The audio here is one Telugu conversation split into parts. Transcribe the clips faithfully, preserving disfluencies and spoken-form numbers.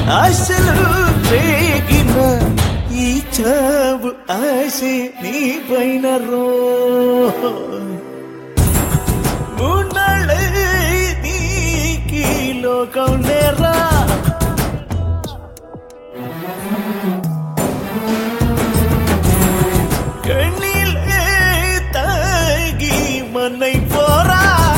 ఆశలు రేగిన ఈ చావు ఆశ నీ పైన రో మూనాళ్ళే నీకి లోకం లేరా కన్నీళ్ళే తాగి మన్నై పోరా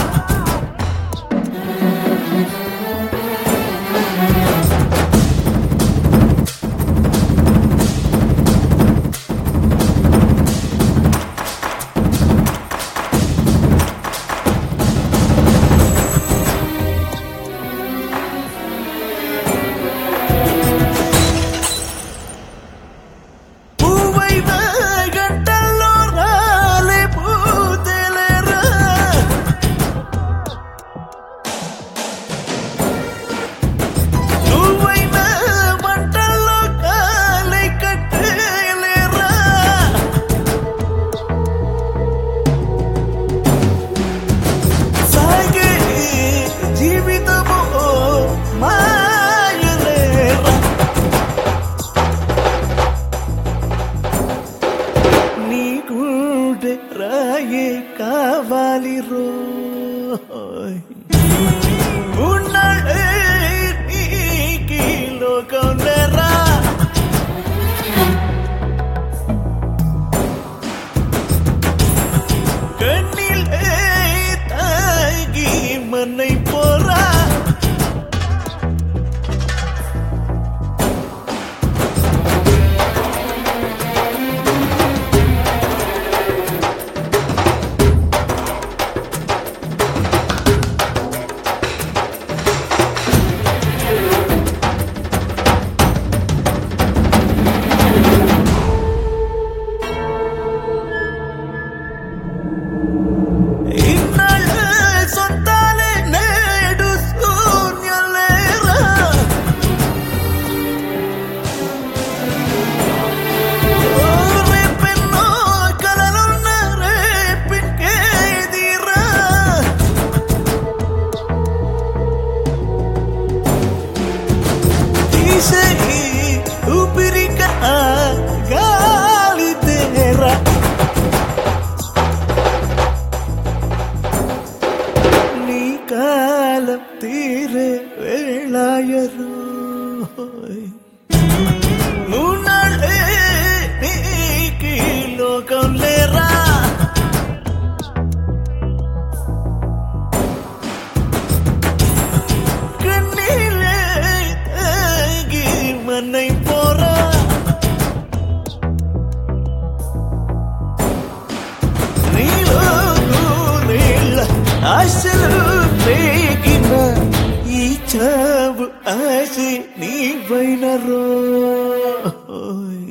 రాయే కావాలి రోయ్ ఉన్నాడే నీకి లోకం లేరా కన్నీళ్ళే తాగి మన్నై పోరా ఊపిరిగా గాలి తేరా నీ కాలం తీరే వేళాయరు మూనాళ్ళే నీకి లోకం లేరా కన్నీళ్ళే తాగి మన్నై పోరా నీలో నీళ్ళ ఆశలు రేగిన ఈ చావు ఆశ నీ పైన రో